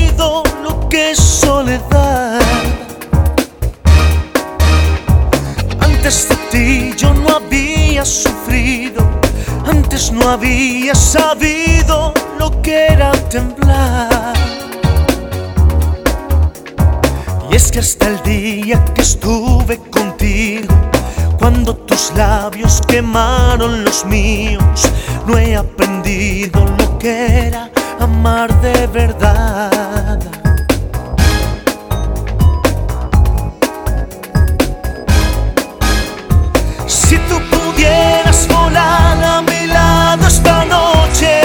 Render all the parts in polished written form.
sabido lo que es soledad. Antes de ti yo no había sufrido, antes no había sabido lo que era temblar. Y es que hasta el día que estuve contigo, cuando tus labios quemaron los míos, no he aprendido lo que era amar de verdad. Si tú pudieras volar a mi lado esta noche,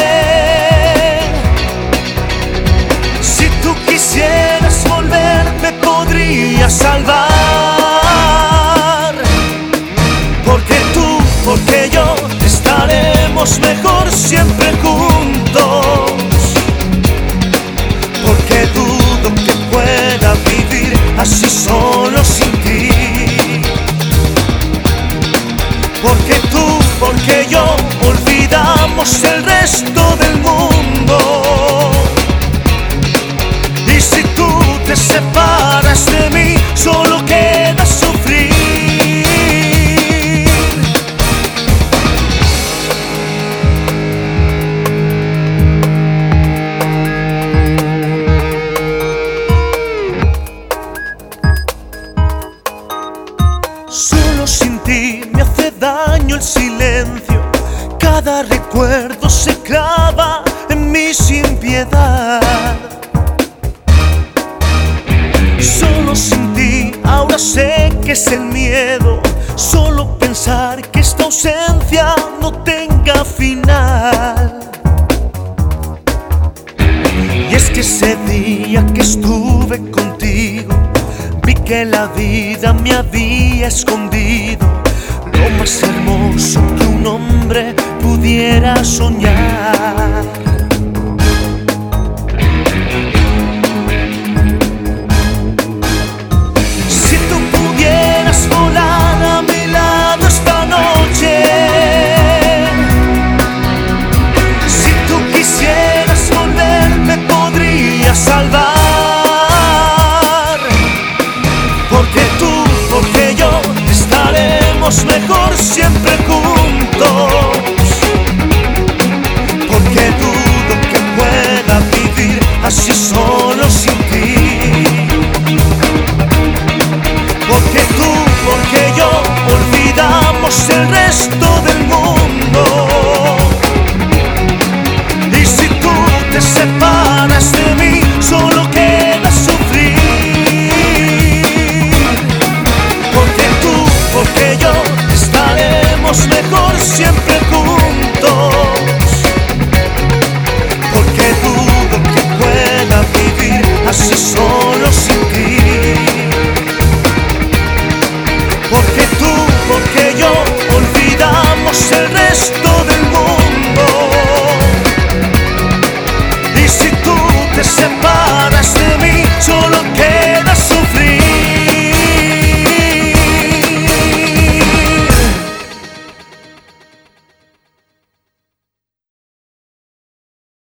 si tú quisieras volver, me podrías salvar. Porque yo estaremos mejor siempre juntos. Porque dudo que pueda vivir así solo sin ti. Porque tú, porque yo olvidamos el resto del mundo. Y si tú te separas de mí, solo queda sufrir. Solo sin ti me hace daño el silencio, cada recuerdo se clava en mí sin piedad. Solo sin ti ahora sé que es el miedo, solo pensar que esta ausencia no tenga final. Y es que ese día que estuve contigo, vi que la vida me había escondido lo más hermoso que un hombre pudiera soñar. Si tú pudieras volar a mi lado esta noche, si tú quisieras volver, me podrías salvar. Porque yo estaremos mejor siempre juntos. Porque dudo que pueda vivir así solo sin ti. Porque tú, porque yo olvidamos el resto del mundo. Y si tú te separas de mí, solo queda sufrir. Porque yo estaremos mejor siempre juntos. Porque dudo que pueda vivir así solo sin ti. Porque tú, porque yo olvidamos el resto del mundo. Y si tú te separas de mí, solo queda